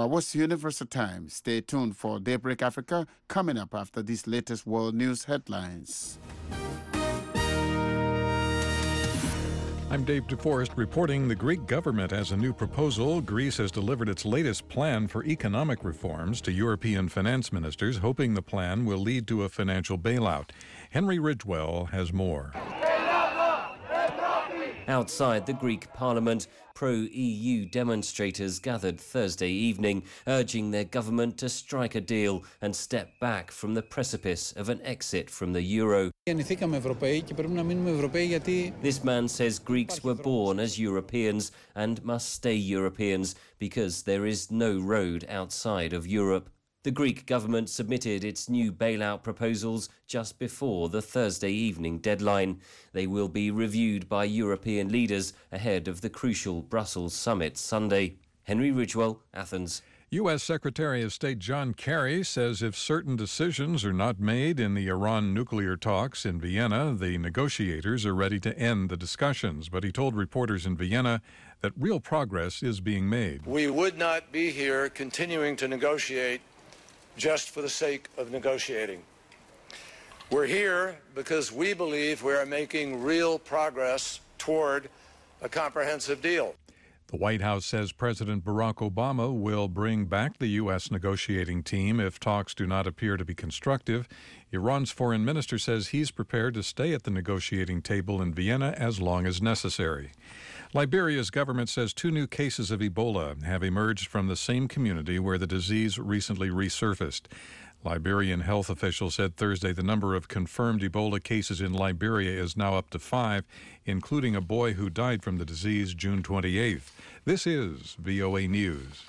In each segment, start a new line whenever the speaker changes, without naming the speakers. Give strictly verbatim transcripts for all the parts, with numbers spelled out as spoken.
hours Universal Time. Stay tuned for Daybreak Africa coming up after these latest world news headlines.
I'm Dave DeForest reporting the Greek government has a new proposal. Greece has delivered its latest plan for economic reforms to European finance ministers, hoping the plan will lead to a financial bailout. Henry Ridgewell has more.
Outside the Greek parliament, pro-E U demonstrators gathered Thursday evening, urging their government to strike a deal and step back from the precipice of an exit from the euro. This man says Greeks were born as Europeans and must stay Europeans because there is no road outside of Europe. The Greek government submitted its new bailout proposals just before the Thursday evening deadline. They will be reviewed by European leaders ahead of the crucial Brussels summit Sunday. Henry Ridgewell, Athens.
U S Secretary of State John Kerry says if certain decisions are not made in the Iran nuclear talks in Vienna, the negotiators are ready to end the discussions. But he told reporters in Vienna that real progress is being made.
We would not be here continuing to negotiate just for the sake of negotiating. We're here because we believe we are making real progress toward a comprehensive deal.
The White House says President Barack Obama will bring back the U S negotiating team if talks do not appear to be constructive. Iran's foreign minister says he's prepared to stay at the negotiating table in Vienna as long as necessary. Liberia's government says two new cases of Ebola have emerged from the same community where the disease recently resurfaced. Liberian health officials said Thursday the number of confirmed Ebola cases in Liberia is now up to five, including a boy who died from the disease June twenty-eighth. This is V O A News.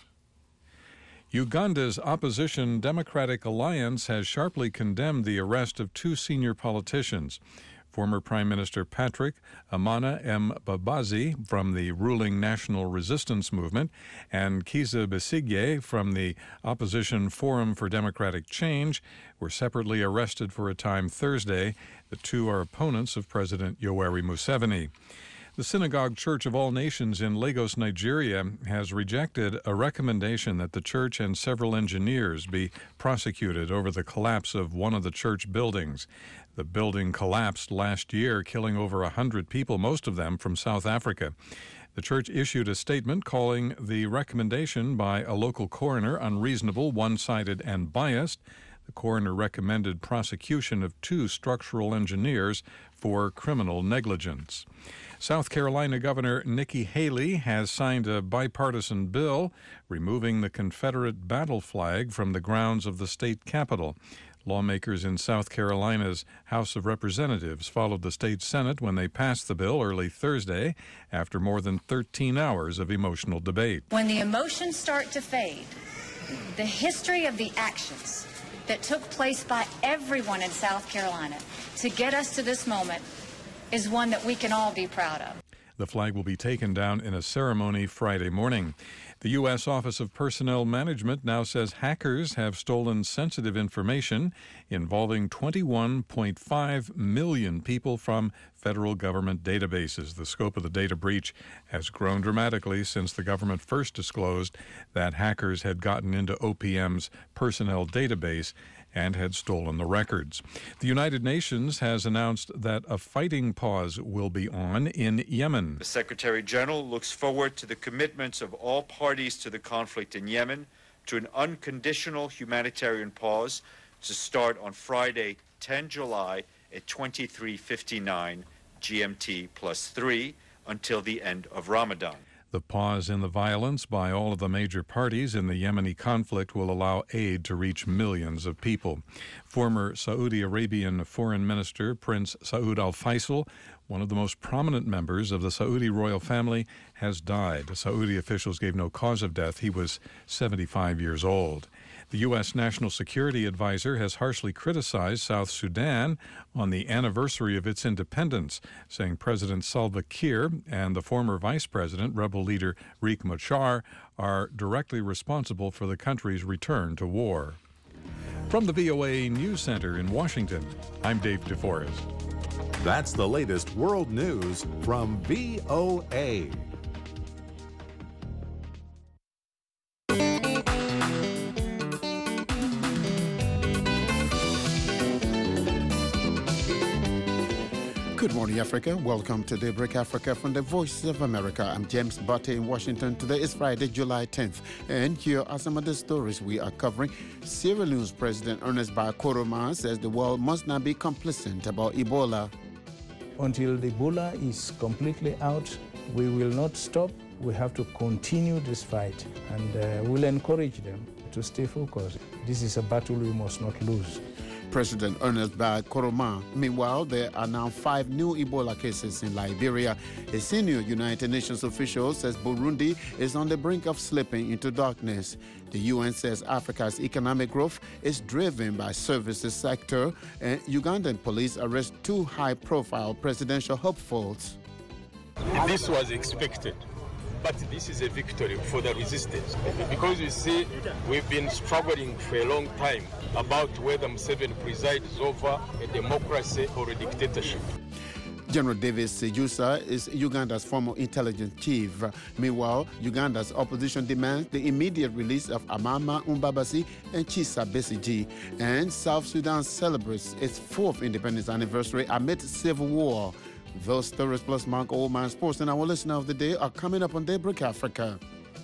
Uganda's opposition Democratic Alliance has sharply condemned the arrest of two senior politicians. Former Prime Minister Patrick Amana Mbabazi from the ruling National Resistance Movement and Kizza Besigye from the opposition Forum for Democratic Change were separately arrested for a time Thursday. The two are opponents of President Yoweri Museveni. The Synagogue Church of All Nations in Lagos, Nigeria, has rejected a recommendation that the church and several engineers be prosecuted over the collapse of one of the church buildings. The building collapsed last year, killing over one hundred people, most of them from South Africa. The church issued a statement calling the recommendation by a local coroner unreasonable, one-sided, and biased. The coroner recommended prosecution of two structural engineers for criminal negligence. South Carolina Governor Nikki Haley has signed a bipartisan bill removing the Confederate battle flag from the grounds of the state capitol. Lawmakers in South Carolina's House of Representatives followed the state Senate when they passed the bill early Thursday after more than thirteen hours of emotional debate.
When the emotions start to fade, the history of the actions that took place by everyone in South Carolina to get us to this moment is one that we can all be proud of.
The flag will be taken down in a ceremony Friday morning. The U S Office of Personnel Management now says hackers have stolen sensitive information involving twenty-one point five million people from federal government databases. The scope of the data breach has grown dramatically since the government first disclosed that hackers had gotten into O P M's personnel database and had stolen the records. The United Nations has announced that a fighting pause will be on in Yemen.
The Secretary General looks forward to the commitments of all parties to the conflict in Yemen to an unconditional humanitarian pause to start on Friday, the tenth of July at twenty-three fifty-nine G M T plus three until the end of Ramadan.
The pause in the violence by all of the major parties in the Yemeni conflict will allow aid to reach millions of people. Former Saudi Arabian Foreign Minister Prince Saud Al Faisal, one of the most prominent members of the Saudi royal family, has died. Saudi officials gave no cause of death. He was seventy-five years old. The U S National Security Advisor has harshly criticized South Sudan on the anniversary of its independence, saying President Salva Kiir and the former vice president, rebel leader Riek Machar, are directly responsible for the country's return to war. From the V O A News Center in Washington, I'm Dave DeForest.
That's the latest world news from V O A.
Good morning, Africa. Welcome to Daybreak Africa from the Voice of America. I'm James Butte in Washington. Today is Friday, July tenth. And here are some of the stories we are covering. Sierra Leone's President Ernest Bai Koroma says the world must not be complacent about Ebola.
Until the Ebola is completely out, we will not stop. We have to continue this fight, and uh, we'll encourage them to stay focused. This is a battle we must not lose.
President Ernest Bai Koroma. Meanwhile, there are now five new Ebola cases in Liberia. A senior United Nations official says Burundi is on the brink of slipping into darkness. The U N says Africa's economic growth is driven by services sector, and Ugandan police arrest two high-profile presidential hopefuls.
This was expected, but this is a victory for the resistance. Because you see, we've been struggling for a long time about whether Museveni presides over a democracy or a dictatorship.
General David Sejusa is Uganda's former intelligence chief. Meanwhile, Uganda's opposition demands the immediate release of Amama Mbabazi and Chisa Besigye. And South Sudan celebrates its fourth independence anniversary amid civil war. Those stories plus Mark Oldman Sports and our listener of the day are coming up on Daybreak Africa.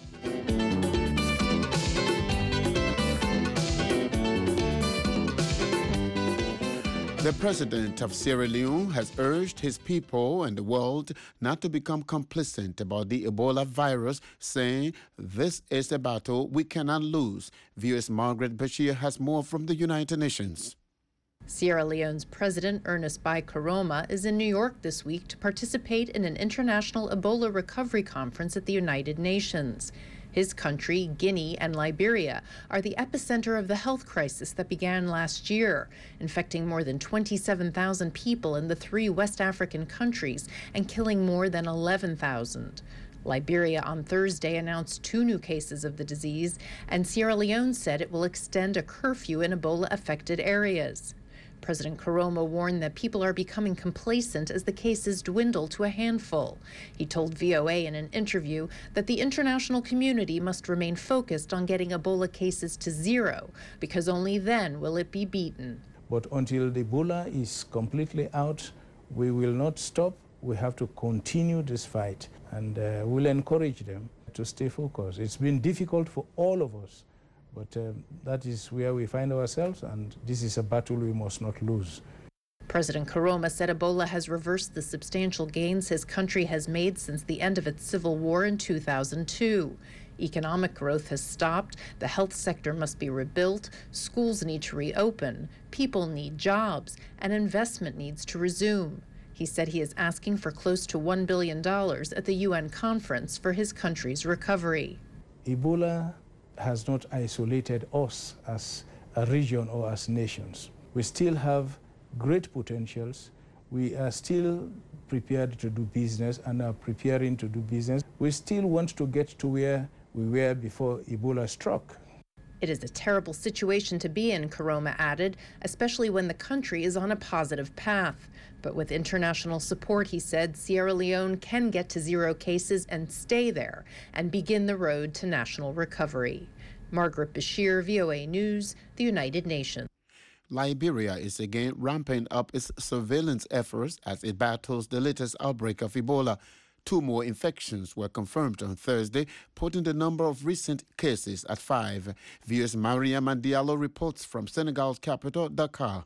The president of Sierra Leone has urged his people and the world not to become complacent about the Ebola virus, saying this is a battle we cannot lose. V O A's Margaret Bashir has more from the United Nations.
Sierra Leone's President Ernest Bai Koroma is in New York this week to participate in an international Ebola recovery conference at the United Nations. His country, Guinea and Liberia, are the epicenter of the health crisis that began last year, infecting more than twenty-seven thousand people in the three West African countries and killing more than eleven thousand. Liberia on Thursday announced two new cases of the disease, and Sierra Leone said it will extend a curfew in Ebola-affected areas. President Koroma warned that people are becoming complacent as the cases dwindle to a handful. He told V O A in an interview that the international community must remain focused on getting Ebola cases to zero, because only then will it be beaten.
But until the Ebola is completely out, we will not stop. We have to continue this fight, and uh, we'll encourage them to stay focused. It's been difficult for all of us. But uh, that is where we find ourselves, and this is a battle we must not lose.
President Koroma said Ebola has reversed the substantial gains his country has made since the end of its civil war in two thousand two. Economic growth has stopped, the health sector must be rebuilt, schools need to reopen, people need jobs, and investment needs to resume. He said he is asking for close to one billion dollars at the U N conference for his country's recovery.
Ebola has not isolated us as a region or as nations. We still have great potentials. We are still prepared to do business and are preparing to do business. We still want to get to where we were before Ebola struck.
It is a terrible situation to be in, Koroma added, especially when the country is on a positive path. But with international support, he said, Sierra Leone can get to zero cases and stay there and begin the road to national recovery. Margaret Bashir, V O A News, the United Nations.
Liberia is again ramping up its surveillance efforts as it battles the latest outbreak of Ebola. Two more infections were confirmed on Thursday, putting the number of recent cases at five. V O A's Mariama Diallo reports from Senegal's capital, Dakar.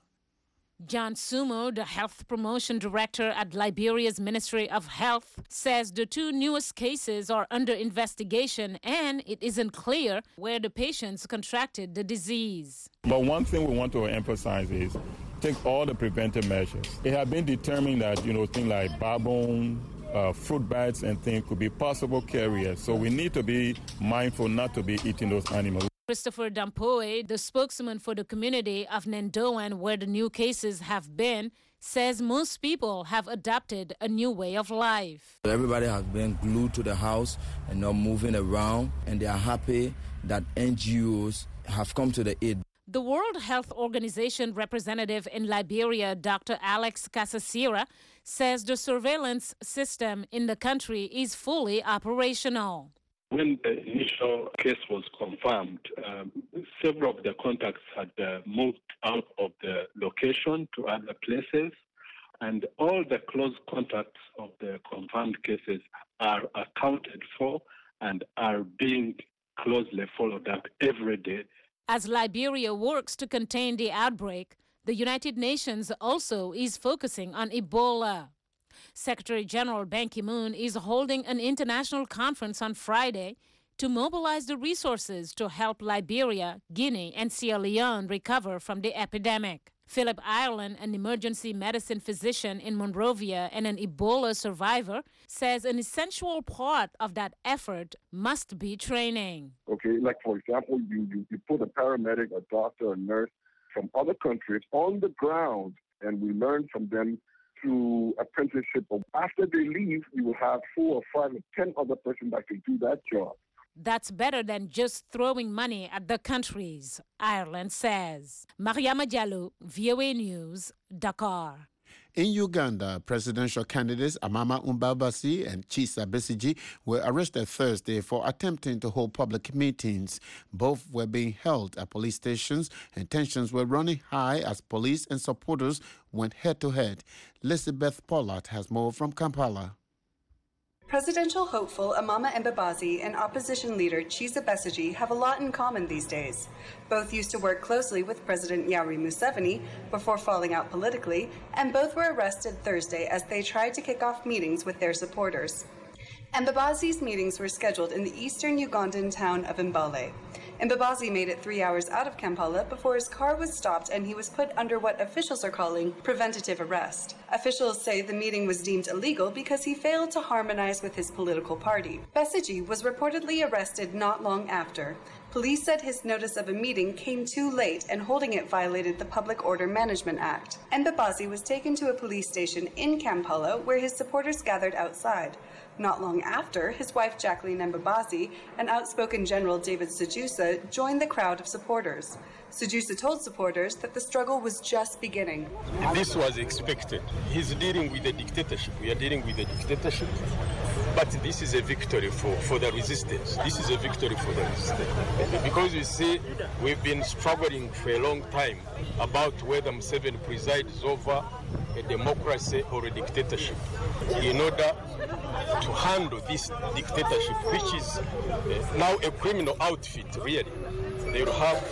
John Sumo, the health promotion director at Liberia's Ministry of Health, says the two newest cases are under investigation and it isn't clear where the patients contracted the disease.
But one thing we want to emphasize is take all the preventive measures. It has been determined that, you know, things like baboon, uh, fruit bats and things could be possible carriers. So we need to be mindful not to be eating those animals.
Christopher Dampoe, the spokesman for the community of Nendoan, where the new cases have been, says most people have adopted a new way of life.
Everybody has been glued to the house and not moving around, and they are happy that N G Os have come to the aid.
The World Health Organization representative in Liberia, Doctor Alex Kasasira, says the surveillance system in the country is fully operational.
When the initial case was confirmed, um, several of the contacts had uh, moved out of the location to other places, and all the close contacts of the confirmed cases are accounted for and are being closely followed up every day.
As Liberia works to contain the outbreak, the United Nations also is focusing on Ebola. Secretary General Ban Ki-moon is holding an international conference on Friday to mobilize the resources to help Liberia, Guinea, and Sierra Leone recover from the epidemic. Philip Ireland, an emergency medicine physician in Monrovia and an Ebola survivor, says an essential part of that effort must be training.
Okay, like for example, you, you, you put a paramedic, a doctor, a nurse from other countries on the ground, and we learn from them through apprenticeship. After they leave, you will have four or five or ten other persons that can do that job.
That's better than just throwing money at the countries, Ireland says. Mariama Diallo, V O A News, Dakar.
In Uganda, presidential candidates Amama Mbabazi and Kizza Besigye were arrested Thursday for attempting to hold public meetings. Both were being held at police stations, and tensions were running high as police and supporters went head-to-head. Elizabeth Pollard has more from Kampala.
Presidential hopeful Amama Mbabazi and opposition leader Kizza Besigye have a lot in common these days. Both used to work closely with President Yoweri Museveni before falling out politically, and both were arrested Thursday as they tried to kick off meetings with their supporters. Mbabazi's meetings were scheduled in the eastern Ugandan town of Mbale. Mbabazi made it three hours out of Kampala before his car was stopped and he was put under what officials are calling preventative arrest. Officials say the meeting was deemed illegal because he failed to harmonize with his political party. Besigye was reportedly arrested not long after. Police said his notice of a meeting came too late and holding it violated the Public Order Management Act. Mbabazi was taken to a police station in Kampala where his supporters gathered outside. Not long after, his wife Jacqueline Mbabazi and outspoken General David Sejusa joined the crowd of supporters. Sejusa told supporters that the struggle was just beginning.
This was expected. He's dealing with a dictatorship. We are dealing with a dictatorship. But this is a victory for, for the resistance. This is a victory for the resistance. Because you see, we've been struggling for a long time about whether Museveni presides over a democracy or a dictatorship in order to handle this dictatorship, which is uh, now a criminal outfit, really. They will have,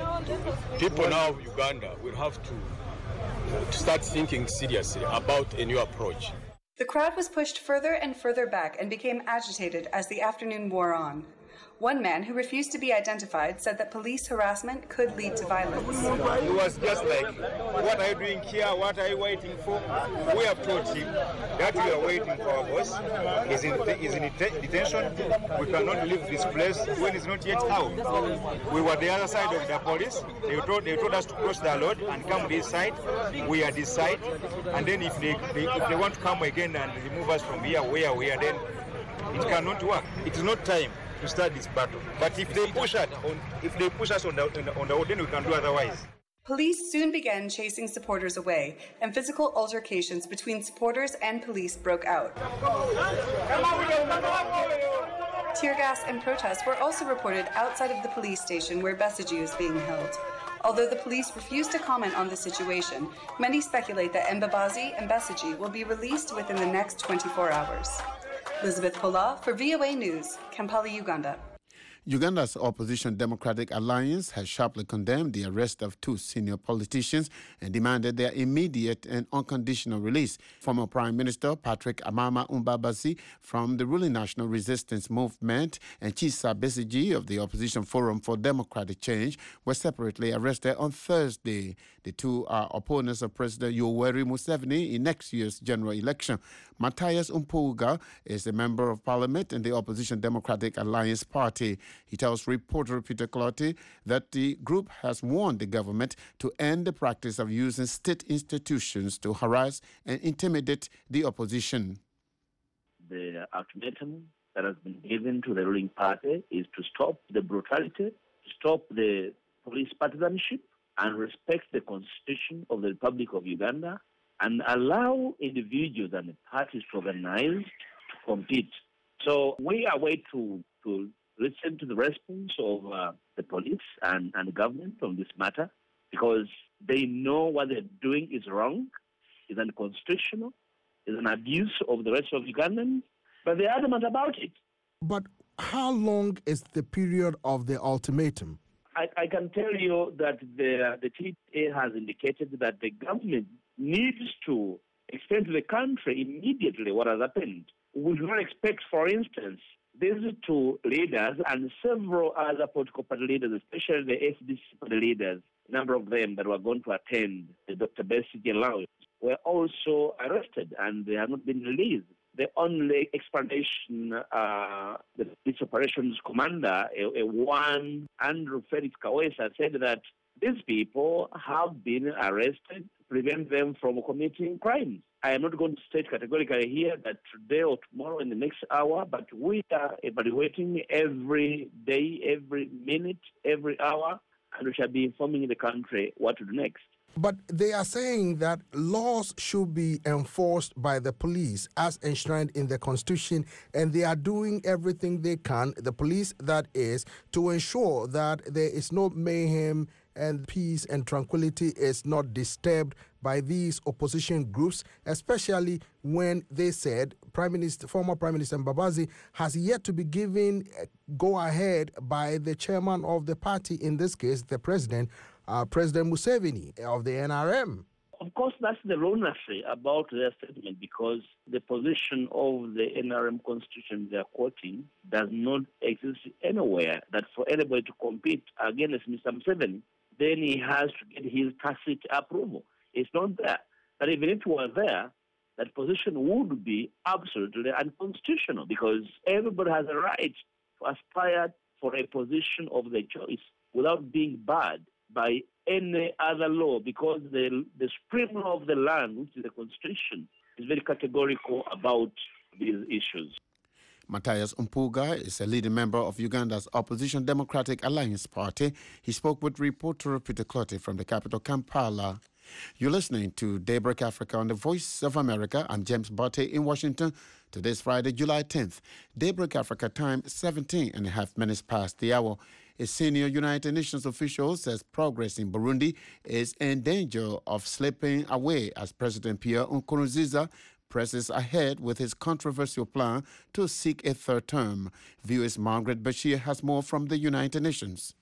people now, Uganda, will have to, uh, to start thinking seriously about a new approach.
The crowd was pushed further and further back and became agitated as the afternoon wore on. One man who refused to be identified said that police harassment could lead to violence.
It was just like, what are you doing here? What are you waiting for? We have told him that we are waiting for our boss. He's in, he's in detention. We cannot leave this place when it's not yet out. We were the other side of the police. They told, they told us to cross the road and come this side. We are this side. And then if they, they, if they want to come again and remove us from here, where we are, then it cannot work. It is not time to start this battle. But if they push us on, if they push us on the, on the, on the road, then we can do otherwise.
Police soon began chasing supporters away, and physical altercations between supporters and police broke out. Tear gas and protests were also reported outside of the police station where Besigye was being held. Although the police refused to comment on the situation, many speculate that Mbabazi and Besigye will be released within the next twenty-four hours. Elizabeth Pola for V O A News, Kampala, Uganda.
Uganda's opposition Democratic Alliance has sharply condemned the arrest of two senior politicians and demanded their immediate and unconditional release. Former Prime Minister Patrick Amama Mbabazi from the ruling National Resistance Movement and Kizza Besigye of the Opposition Forum for Democratic Change were separately arrested on Thursday. The two are opponents of President Yoweri Museveni in next year's general election. Matthias Mpuuga is a member of parliament in the opposition Democratic Alliance Party. He tells reporter Peter Clotty that the group has warned the government to end the practice of using state institutions to harass and intimidate the opposition.
The ultimatum that has been given to the ruling party is to stop the brutality, stop the police partisanship, and respect the constitution of the Republic of Uganda, and allow individuals and parties to organize, to compete. So we are waiting to, to listen to the response of uh, the police and, and the government on this matter, because they know what they're doing is wrong. is unconstitutional, is an abuse of the rights of Ugandans, but they're adamant about it.
But how long is the period of the ultimatum?
I, I can tell you that the, the T D A has indicated that the government needs to explain to the country immediately what has happened. We do not expect, for instance, these two leaders and several other political party leaders, especially the F D C party leaders, a number of them that were going to attend the Doctor Besigye Lounge, were also arrested and they have not been released. The only explanation, uh, the police operations commander, a, a one Andrew Felix Kawesa, said that these people have been arrested to prevent them from committing crimes. I am not going to state categorically here that today or tomorrow in the next hour, but we are evaluating every day, every minute, every hour, and we shall be informing the country what to do next.
But they are saying that laws should be enforced by the police as enshrined in the Constitution, and they are doing everything they can, the police that is, to ensure that there is no mayhem and peace and tranquility is not disturbed by these opposition groups, especially when they said Prime Minister, former Prime Minister Mbabazi has yet to be given go-ahead by the chairman of the party, in this case, the president, uh, President Museveni of the N R M.
Of course, that's the lunacy about their statement, because the position of the N R M constitution they are quoting does not exist anywhere, that for anybody to compete against Mister Museveni, then he has to get his tacit approval. It's not there. But even if it were there, that position would be absolutely unconstitutional, because everybody has a right to aspire for a position of their choice without being barred by any other law, because the, the supreme law of the land, which is the Constitution, is very categorical about these issues.
Matthias Mpuga is a leading member of Uganda's opposition Democratic Alliance Party. He spoke with reporter Peter Clottey from the capital, Kampala. You're listening to Daybreak Africa on the Voice of America. I'm James Botte in Washington. Today's Friday, July tenth. Daybreak Africa time, seventeen and a half minutes past the hour. A senior United Nations official says progress in Burundi is in danger of slipping away as President Pierre Nkurunziza presses ahead with his controversial plan to seek a third term. V O A's Margaret Bashir has more from the United Nations.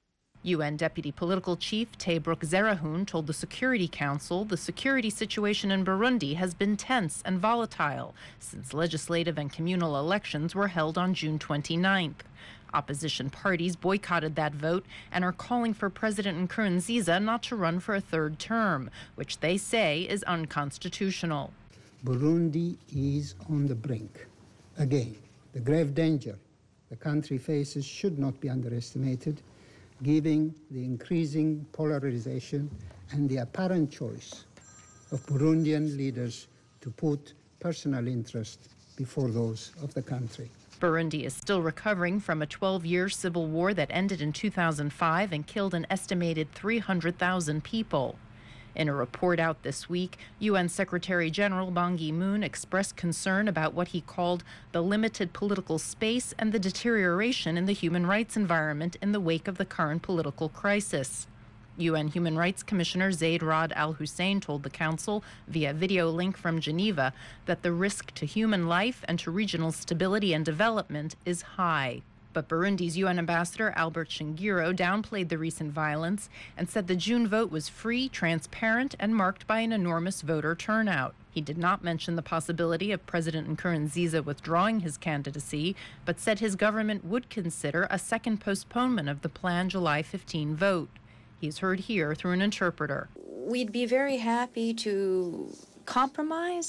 U N Deputy Political Chief Tebruk Zerahun told the Security Council the security situation in Burundi has been tense and volatile since legislative and communal elections were held on June twenty-ninth. Opposition parties boycotted that vote and are calling for President Nkurunziza not to run for a third term, which they say is unconstitutional.
Burundi is on the brink. Again, the grave danger the country faces should not be underestimated, given the increasing polarization and the apparent choice of Burundian leaders to put personal interest before those of the country.
Burundi is still recovering from a twelve-year civil war that ended in two thousand five and killed an estimated three hundred thousand people. In a report out this week, U N Secretary General Ban Ki-moon expressed concern about what he called the limited political space and the deterioration in the human rights environment in the wake of the current political crisis. U N Human Rights Commissioner Zeid Ra'ad Al Hussein told the Council via video link from Geneva that the risk to human life and to regional stability and development is high. But Burundi's U N Ambassador Albert Shingiro downplayed the recent violence and said the June vote was free, transparent, and marked by an enormous voter turnout. He did not mention the possibility of President Nkurunziza withdrawing his candidacy, but said his government would consider a second postponement of the planned July fifteenth vote. He's heard here through an interpreter.
We'd be very happy to compromise.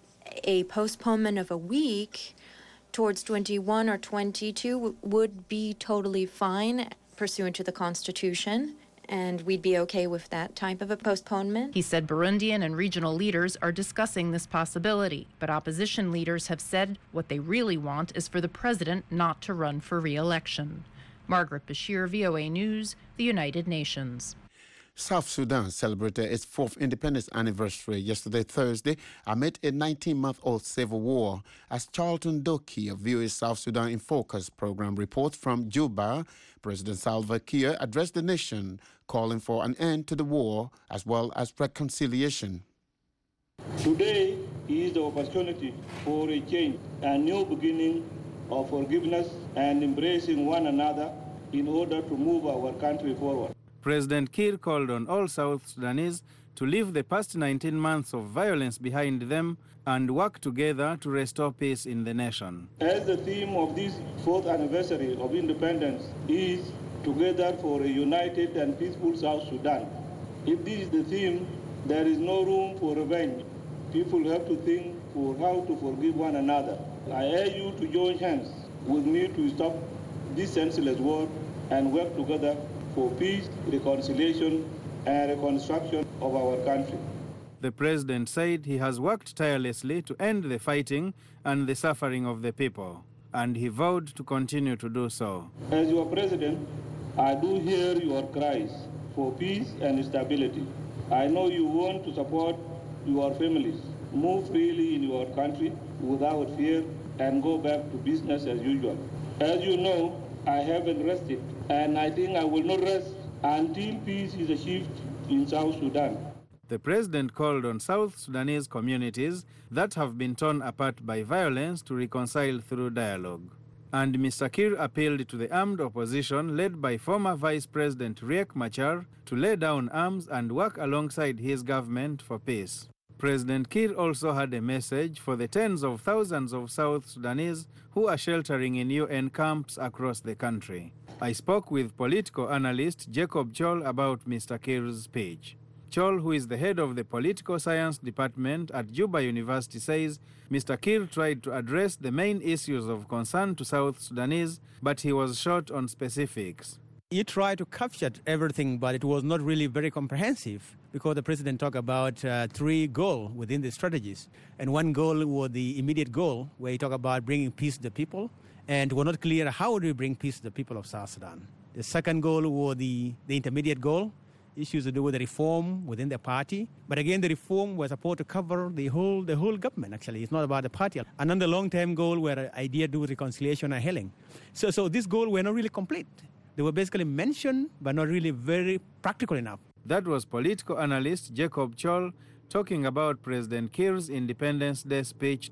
A postponement of a week towards twenty-one or twenty-two would be totally fine pursuant to the Constitution, and we'd be okay with that type of a postponement.
He said Burundian and regional leaders are discussing this possibility, but opposition leaders have said what they really want is for the president not to run for re-election. Margaret Bashir, V O A News, the United Nations.
South Sudan celebrated its fourth independence anniversary yesterday, Thursday, amid a nineteen-month-old civil war. As Charlton Doki of V O A's South Sudan in Focus program reports from Juba, President Salva Kiir addressed the nation, calling for an end to the war as well as reconciliation.
Today is the opportunity for a change, a new beginning of forgiveness and embracing one another in order to move our country forward.
President Kiir called on all South Sudanese to leave the past nineteen months of violence behind them and work together to restore peace in the nation.
As the theme of this fourth anniversary of independence is Together for a United and Peaceful South Sudan, if this is the theme, there is no room for revenge. People have to think for how to forgive one another. I urge you to join hands with me to stop this senseless war and work together for peace, reconciliation, and reconstruction of our country.
The president said he has worked tirelessly to end the fighting and the suffering of the people, and he vowed to continue to do so.
As your president, I do hear your cries for peace and stability. I know you want to support your families, move freely in your country without fear, and go back to business as usual. As you know, I haven't rested, and I think I will not rest until peace is achieved in South Sudan.
The president called on South Sudanese communities that have been torn apart by violence to reconcile through dialogue. And Mister Kiir appealed to the armed opposition led by former Vice President Riek Machar to lay down arms and work alongside his government for peace. President Kiir also had a message for the tens of thousands of South Sudanese who are sheltering in U N camps across the country. I spoke with political analyst Jacob Chol about Mister Kiir's speech. Chol, who is the head of the Political Science Department at Juba University, says Mister Kiir tried to address the main issues of concern to South Sudanese, but he was short on specifics.
He tried to capture everything, but it was not really very comprehensive because the president talked about uh, three goals within the strategies. And one goal was the immediate goal, where he talked about bringing peace to the people, and it was not clear how do we bring peace to the people of South Sudan. The second goal was the, the intermediate goal, issues to do with the reform within the party. But again, the reform was supposed to cover the whole the whole government, actually. It's not about the party. And then the long-term goal were an idea to do with reconciliation and healing. So, so this goal were not really complete. They were basically mentioned, but not really very practical enough.
That was political analyst Jacob Chol talking about President Kiir's Independence Day speech.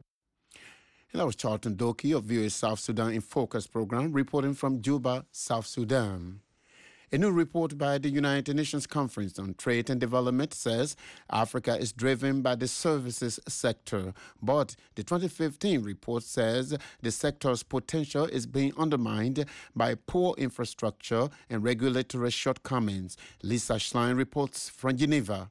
And that was Charlton Doki of V O A South Sudan in Focus program, reporting from Juba, South Sudan. A new report by the United Nations Conference on Trade and Development says Africa is driven by the services sector. But the twenty fifteen report says the sector's potential is being undermined by poor infrastructure and regulatory shortcomings. Lisa Schlein reports from Geneva.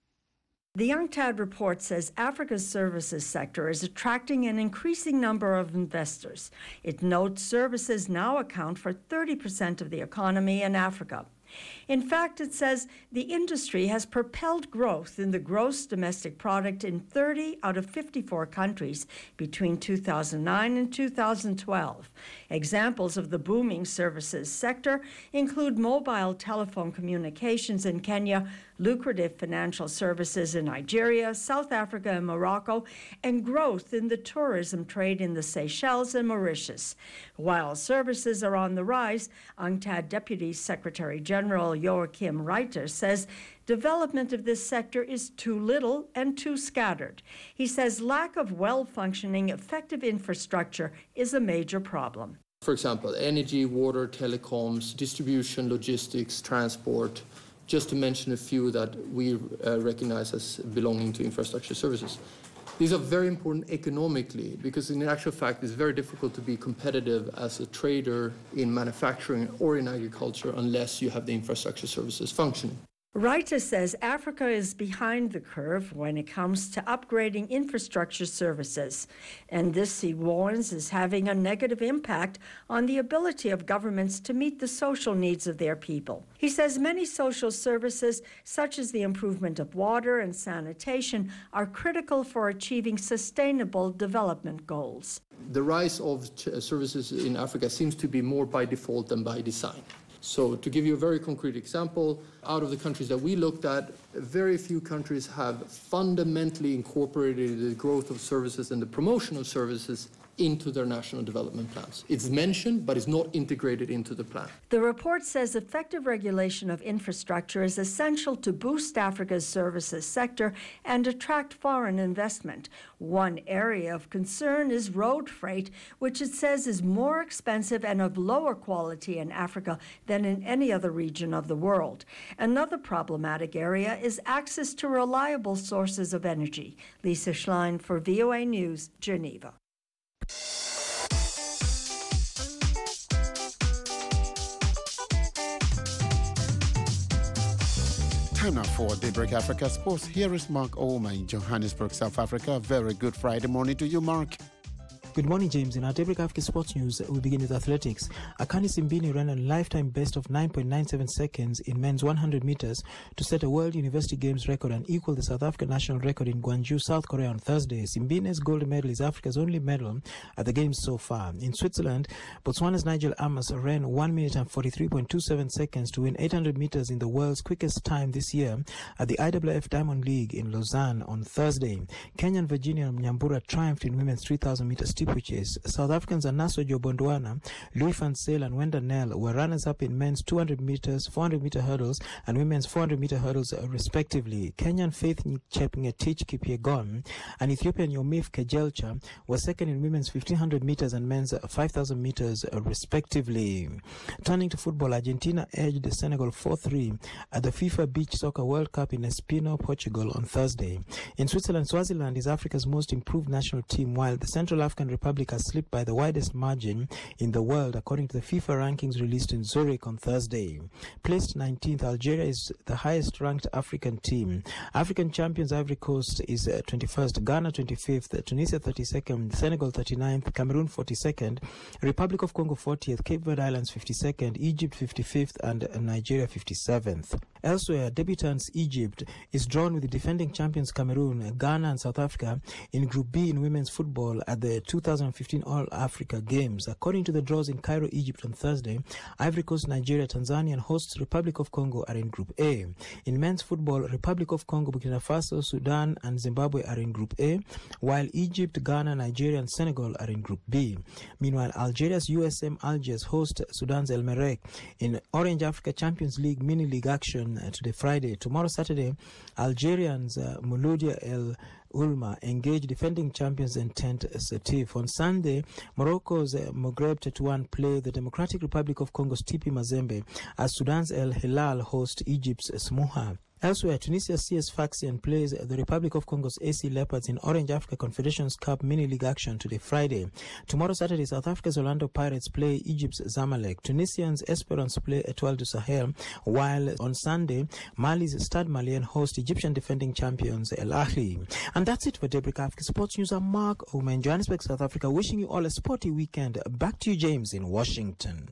The UNCTAD report says Africa's services sector is attracting an increasing number of investors. It notes services now account for thirty percent of the economy in Africa. In fact, it says the industry has propelled growth in the gross domestic product in thirty out of fifty-four countries between two thousand nine and two thousand twelve. Examples of the booming services sector include mobile telephone communications in Kenya, lucrative financial services in Nigeria, South Africa, and Morocco, and growth in the tourism trade in the Seychelles and Mauritius. While services are on the rise, UNCTAD Deputy Secretary General Joachim Reiter says development of this sector is too little and too scattered. He says lack of well-functioning, effective infrastructure is a major problem.
For example, energy, water, telecoms, distribution, logistics, transport, just to mention a few that we uh, recognize as belonging to infrastructure services. These are very important economically because in actual fact it's very difficult to be competitive as a trader in manufacturing or in agriculture unless you have the infrastructure services functioning.
Reiter says Africa is behind the curve when it comes to upgrading infrastructure services, and this, he warns, is having a negative impact on the ability of governments to meet the social needs of their people. He says many social services, such as the improvement of water and sanitation, are critical for achieving sustainable development goals.
The rise of services in Africa seems to be more by default than by design. So to give you a very concrete example, out of the countries that we looked at, very few countries have fundamentally incorporated the growth of services and the promotion of services into their national development plans. It's mentioned, but it's not integrated into the plan.
The report says effective regulation of infrastructure is essential to boost Africa's services sector and attract foreign investment. One area of concern is road freight, which it says is more expensive and of lower quality in Africa than in any other region of the world. Another problematic area is access to reliable sources of energy. Lisa Schlein for V O A News, Geneva.
Time now for Daybreak Africa Sports. Here is Mark Ouma in Johannesburg, South Africa. Very good Friday morning to you, Mark.
Good morning, James. In our Daybreak Africa Sports News, we begin with athletics. Akani Simbine ran a lifetime best of nine point nine seven seconds in men's one hundred meters to set a World University Games record and equal the South African national record in Gwangju, South Korea on Thursday. Simbine's gold medal is Africa's only medal at the Games so far. In Switzerland, Botswana's Nigel Amos ran one minute and forty-three point two seven seconds to win eight hundred meters in the world's quickest time this year at the I W F Diamond League in Lausanne on Thursday. Kenyan Virginia Nyambura triumphed in women's three thousand meter steeplechase. South Africans Anaso Jobondwana, Louis Van Zyl and Wenda Nel were runners-up in men's two hundred meters, four hundred meter hurdles and women's four hundred meter hurdles respectively. Kenyan Faith Chepngetich Kipyegon and Ethiopian Yomif Kejelcha were second in women's fifteen hundred meters and men's five thousand meters respectively. Turning to football, Argentina edged Senegal four three at the FIFA Beach Soccer World Cup in Espino, Portugal on Thursday. In Switzerland, Swaziland is Africa's most improved national team, while the Central African Republic has slipped by the widest margin in the world, according to the FIFA rankings released in Zurich on Thursday. Placed nineteenth, Algeria is the highest-ranked African team. African champions Ivory Coast is uh, twenty-first, Ghana twenty-fifth, Tunisia thirty-second, Senegal thirty-ninth, Cameroon forty-second, Republic of Congo fortieth, Cape Verde Islands fifty-second, Egypt fifty-fifth, and uh, Nigeria fifty-seventh. Elsewhere, debutants Egypt is drawn with the defending champions Cameroon, Ghana, and South Africa in Group B in women's football at the two thousand fifteen All-Africa Games. According to the draws in Cairo, Egypt on Thursday, Ivory Coast, Nigeria, Tanzania, and hosts Republic of Congo are in Group A. In men's football, Republic of Congo, Burkina Faso, Sudan, and Zimbabwe are in Group A, while Egypt, Ghana, Nigeria, and Senegal are in Group B. Meanwhile, Algeria's U S M Algiers host Sudan's El Merreikh in Orange Africa Champions League mini league action today, Friday. Tomorrow, Saturday, Algerians uh, Mouloudia El Ulma engage defending champions Entente Setif. On Sunday, Morocco's uh, Maghreb Tetouan play the Democratic Republic of Congo's T P Mazembe as Sudan's El Hilal host Egypt's Smuha. Elsewhere, Tunisia's C S Sfaxien plays the Republic of Congo's A C Leopards in Orange Africa Confederations Cup mini-league action today, Friday. Tomorrow, Saturday, South Africa's Orlando Pirates play Egypt's Zamalek. Tunisians Esperance play Etoile du Sahel, while on Sunday, Mali's Stade Malien host Egyptian defending champions El Ahly. And that's it for Daybreak Africa Sports News. I'm Mark Ouma in Johannesburg, South Africa, wishing you all a sporty weekend. Back to you, James, in Washington.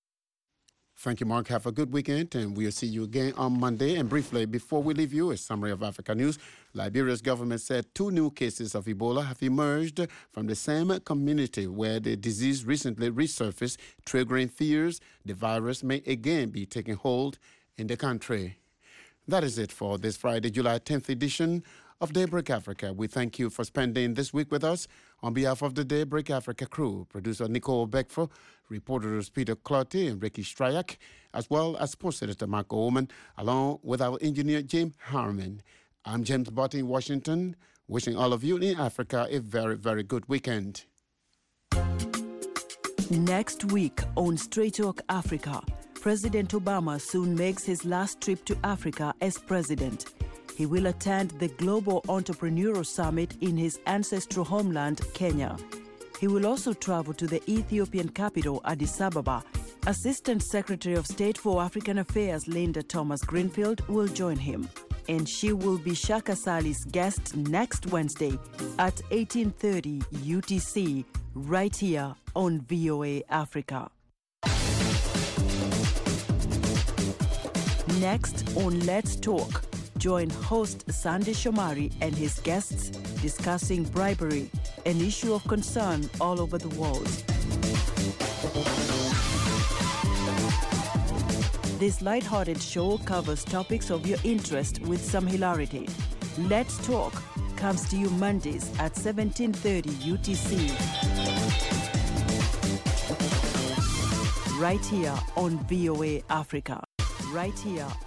Thank you, Mark. Have a good weekend, and we'll see you again on Monday. And briefly, before we leave you, a summary of Africa news. Liberia's government said two new cases of Ebola have emerged from the same community where the disease recently resurfaced, triggering fears the virus may again be taking hold in the country. That is it for this Friday, July tenth edition of Daybreak Africa. We thank you for spending this week with us. On behalf of the Daybreak Africa crew, producer Nicole Beckford, reporters Peter Clotty and Ricky Stryak, as well as sports editor Mark Oman, along with our engineer James Harmon. I'm James Botti in Washington, wishing all of you in Africa a very, very good weekend.
Next week on Straight Talk Africa, President Obama soon makes his last trip to Africa as president. He will attend the Global Entrepreneurial Summit in his ancestral homeland, Kenya. He will also travel to the Ethiopian capital, Addis Ababa. Assistant Secretary of State for African Affairs, Linda Thomas-Greenfield, will join him. And she will be Shaka Sali's guest next Wednesday at eighteen thirty U T C, right here on V O A Africa. Next on Let's Talk, join host Sandy Shomari and his guests discussing bribery, an issue of concern all over the world. This lighthearted show covers topics of your interest with some hilarity. Let's Talk comes to you Mondays at seventeen thirty U T C. right here on V O A Africa. Right here